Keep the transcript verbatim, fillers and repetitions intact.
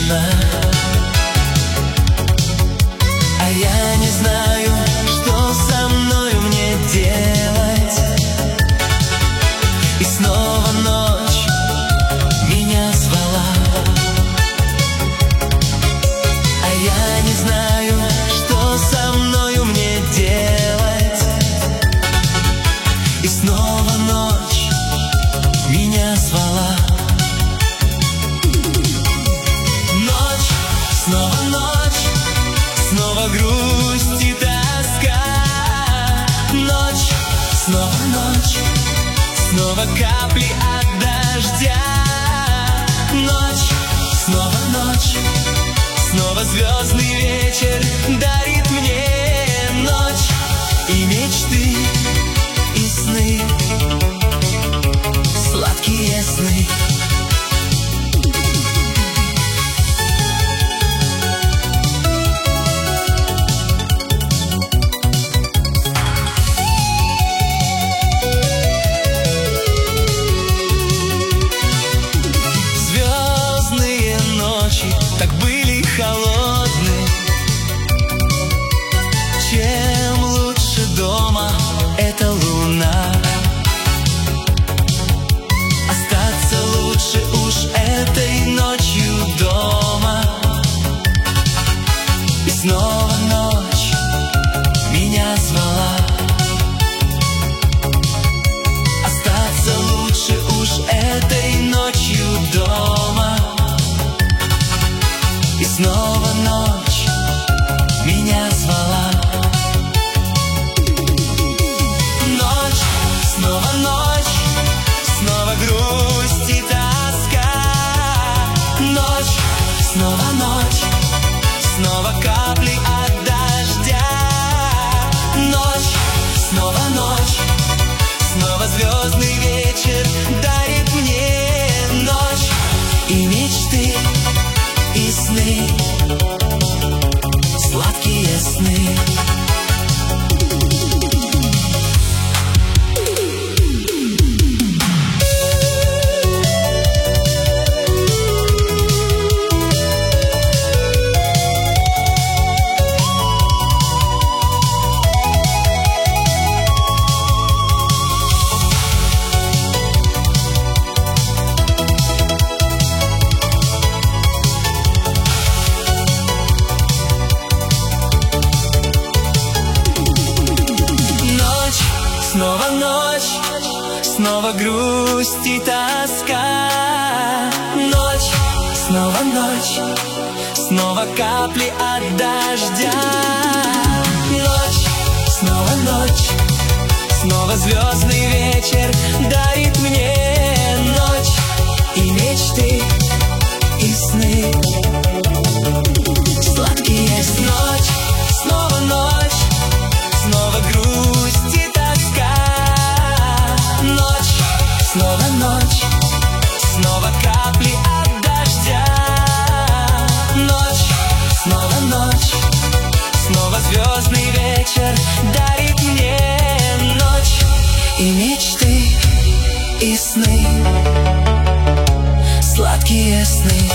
тишина, а я не знаю, что со мною мне делать. И снова ночь меня звала, а я не знаю, что со мною мне делать. И снова ночь меня звала. Ночь, снова ночь, снова грусть и тоска. Ночь, снова ночь, снова капли от дождя. Ночь, снова ночь, снова звездный вечер дарит мне ночь и мечты, и сны, сладкие сны. Звездные ночи так были холодны. Чем лучше дома эта луна, остаться лучше уж этой ночью дома. И снова ночь меня звала, остаться лучше уж этой ночью дома. И снова ночь меня звала. Ночь, снова ночь, снова грусть и тоска. Ночь, снова ночь, снова капли от дождя. Ночь, снова ночь, снова звездный вечер дарит мне ночь и мечты, и сны, сладкие сны. Снова ночь, снова грусть и тоска. Ночь, снова ночь, снова капли от дождя. Ночь, снова ночь, снова звездный вечер дарит мне ночь и мечты, и сны, сладкие сны. Ночь, снова ночь, снова грусть и ночь, снова ночь, снова капли от дождя. Ночь, снова ночь, снова звездный вечер дарит мне ночь и мечты, и сны, сладкие сны.